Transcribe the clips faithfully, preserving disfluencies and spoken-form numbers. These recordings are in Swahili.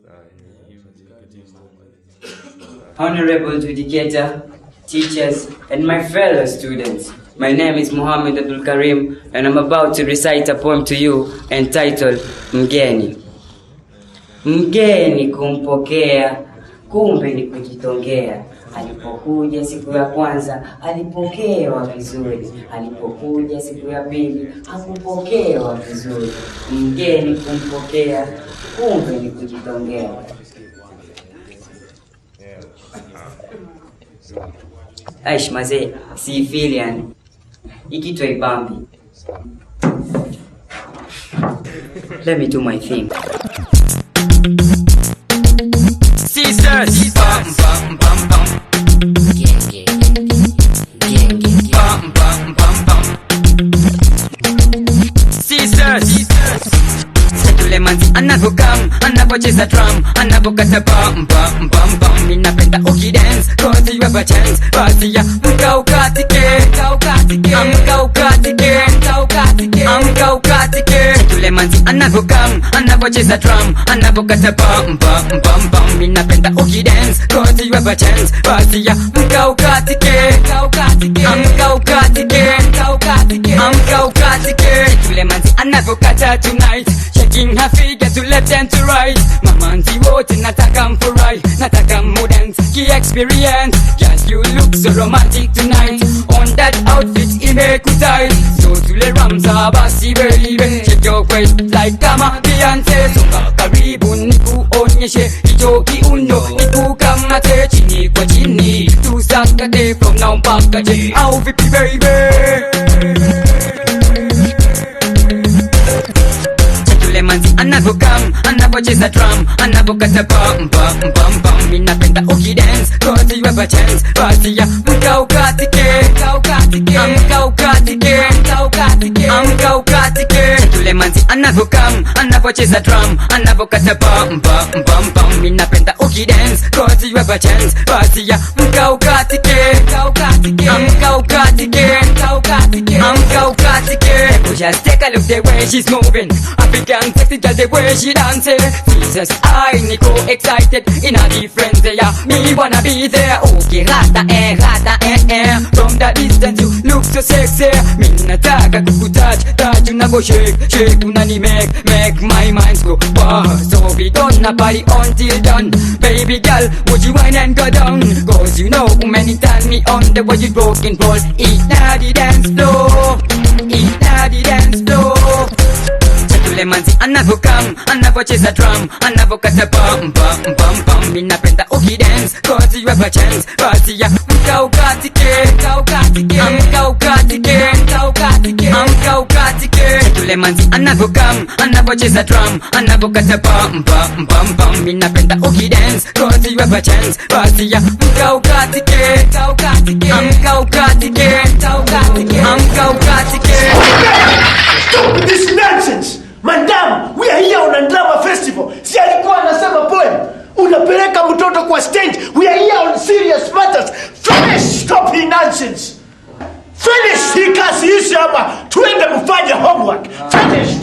Honorable Judicator, teachers, and my fellow students, my name is Muhammad Abdul Karim, and I'm about to recite a poem to you entitled Mgeni. Mgeni kumpokea, kumbe ni kujitongea. Alipokuja siku ya kwanza, alipokewa vizuri. Alipokuja siku ya pili, hakupokewa vizuri. Mgeni kumpokea, kumbe ni kujitongea. Aish mazee, si fili yani. Ikitwa ibambi. Let me do my thing. Sisters, bam bam bam bam. Gang gang gang gang bam bam bam bam. Sisters, Setulemanzi anavokam, anavocheza drum, anavokata bam bam bam bam. Ninapenda uki dance, cause you have a chance. Basi ya mga ukatike, mga ukatike, mga ukatike, mga ukatike, mga ukatike. Setulemanzi anavokam, anavocheza drum, anavokata bam bam bam bam. Ninapenda uki dance, cause you have a chance. Basi ya mga ukatike, mga ukatike, mga ukatike, mga ukatike, mga ukatike. Setulemanzi anavokata tonight, shaking her figure to left and to right. Mamanzi wote nataka mfurai, nataka mudance ki experience. Yes, you look so romantic tonight. On that outfit imekutai, so tule ramza basi baby. Shake your waist like kama Beyonce. Songa karibu nikuonyeshe hicho kiuno, nikukamate chini kwa chini. Tusakate from now mpaka je, au vipi baby? Setulemanzi anavokam, anavocheza drum, anavokata bam bam bam bam. Ninapenda uki dance, cause you have a chance. Basi ya mga ukatike, mga ukatike, mga ukatike, mga ukatike, mga ukatike. Setulemanzi anavokam, anavocheza drum, anavokata bam bam bam bam. Ninapenda uki dance, cause you have a chance. Basi ya mga ukatike, mga ukatike, mga ukatike, mga ukatike, mga ukatike. Just take a look the way she's moving, African sexy girl the way she dancing. Jesus, I niko excited in a different day. Me wanna be there. Okay, rata eh, rata eh eh. From the distance you look so sexy. Me nataka kukutouch, touch unavo shake, shake unani make, make my mind go wow. So we gonna party until done. Baby girl, would you wine and go down? Cause you know many turn me on the way you broke and roll. Eat now the dance floor, eat now the dance floor. Setulemanzi anavokam, anavocheza drum, anavokata bam bam bam bam. Ninapenda uki dance, cause you have a chance. Basi ya mga ukatike, mga ukatike, mga ukatike, mga ukatike, mga ukatike. Setulemanzi anavokam, anavocheza drum, anavokata bam bam bam bam. Ninapenda uki dance, cause you have a chance. Basi ya mga ukatike, mga ukatike, mga ukatike, mga ukatike, mga ukatike. Stop with this nonsense! Madam, we are here on a drama festival. Si alikuwa anasema poem. Unapeleka mtoto kwa stage. We are here on serious matters. Finish! Stop the nonsense! Finish! Hii kazi ishi hapa. Tuende mfanye homework. Finished!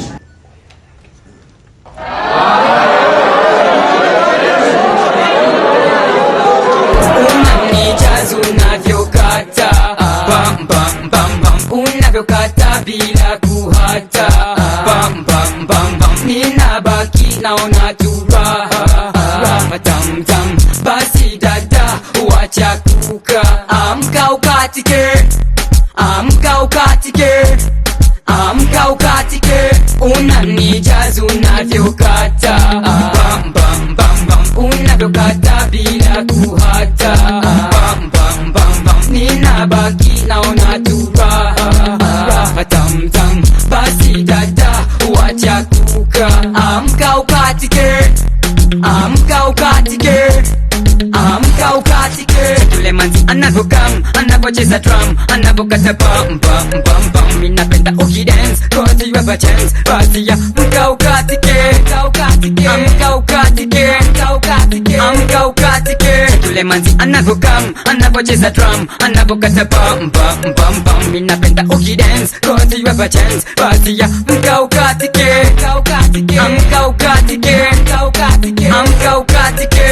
Unanijaza unavyokata, bam bam bam bam. Unavyokata bila kuhata, bam bam bam bam. Ninabaki naona tu raha, raha tam tam. Basi dada, wacha kuka, amka ukatike, amka ukatike, amka ukatike. Unanijaza unavyokata, bam bam bam bam. Unavyokata bila kuhata, bam bam bam bam. Ninabaki naona tu raha, raha tam tam. Basi dada, wacha kuka, amka ukatike, amka ukatike, amka ukatike. Setulemanzi anavokam, anavocheza drum, anavokata bam bam bam bam. Ninapenda uki dance, cause you have a chance. Basi ya mga ukatike, mga ukatike, mga ukatike, mga ukatike. vile manzi anavyokam, anavyocheza drum, anavyokata pam pam pam pam. Mimi napenda ukidance, cause you have a chance. Basi ya mka ukatike, mka ukatike, mka ukatike, mka ukatike, mka ukatike.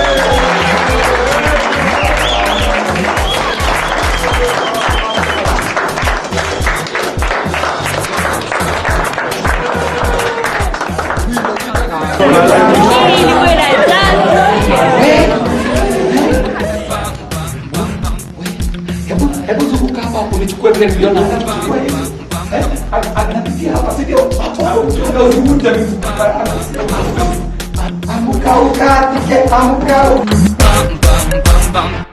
Hebu zunguka hapa hapo nichukue vile niliona hapa. Eh? Anapitia hapa sio? Hapo. Uzunguka mizunguka. Amuka ukatike, amuka. Bam bam bam bam.